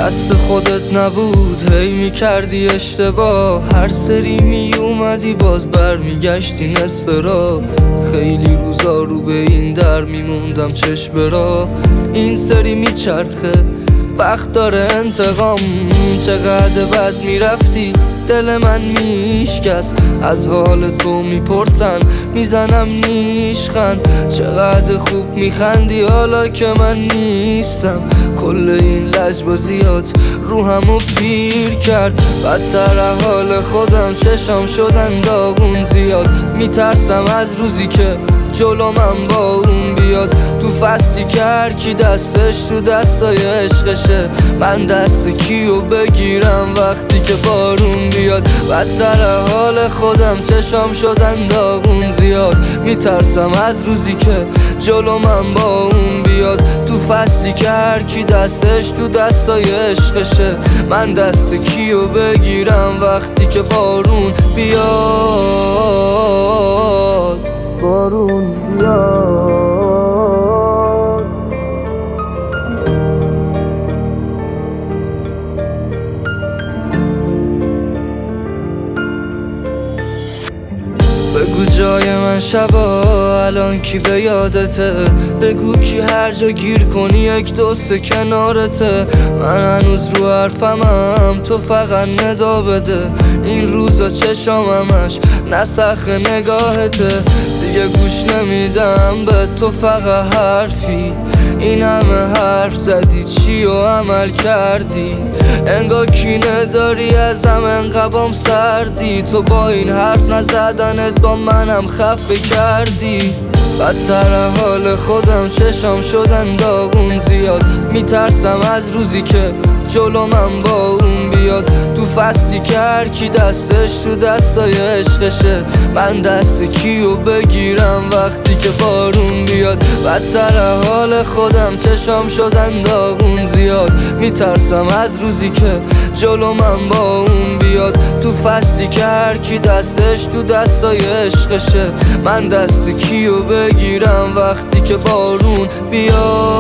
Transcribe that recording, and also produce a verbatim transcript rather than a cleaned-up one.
دست خودت نبود هی می کردی اشتباه، هر سری می اومدی باز بر می گشتی نصف راه. خیلی روزا رو به این در می موندم چشم برا، این سری می چرخه وقت داره انتقام. چقدر بد می رفتی دل من میشکست، از حال تو میپرسن میزنم نیشخن. چقدر خوب میخندی حالا که من نیستم، کل این لجبازیات روحمو پیر کرد. بدتر حال خودم چشام شدن داغون زیاد، میترسم از روزی که جلو من با اون بیاد. تو فصلی که هر کی دستش تو دستای عشقشه، من دست کیو بگیرم وقتی که بارون بیاد. بدتر حال خودم چشام شدن داغون زیاد، میترسم از روزی که جلو من با اون بیاد. تو فصلی که هر کی دستش تو دستای عشقشه، من دست کیو بگیرم وقتی که بارون بیاد. بارون بیاد. بگو جای من شبا الان کی به یادته، بگو کی هر جا گیر کنی یک دوست کنارته. من هنوز رو حرفمم تو فقط ندا بده، این روزا چشام همش نسخ نگاهته. دیگه گوش نمیدم به تو فقط حرفی، این همه حرف زدی چی و عمل کردی؟ انگار کینه داری ازم انقبام سردی، تو با این حرف نزدنت با منم خفه کردی. بدتر حال خودم چشام شدن داغون زیاد، میترسم از روزی که جلو من با اون بیاد. تو فصلی که هر کی دستش تو دستای عشقشه، من دست کیو بگیرم وقتی که بارون بیاد. بدتر حال خودم چشام شدن داغون زیاد، میترسم از روزی که جلو من با اون بیاد. تو فصلی که هر کی دستش تو دستای عشقشه، من دست کیو بگیرم وقتی که بارون بیاد.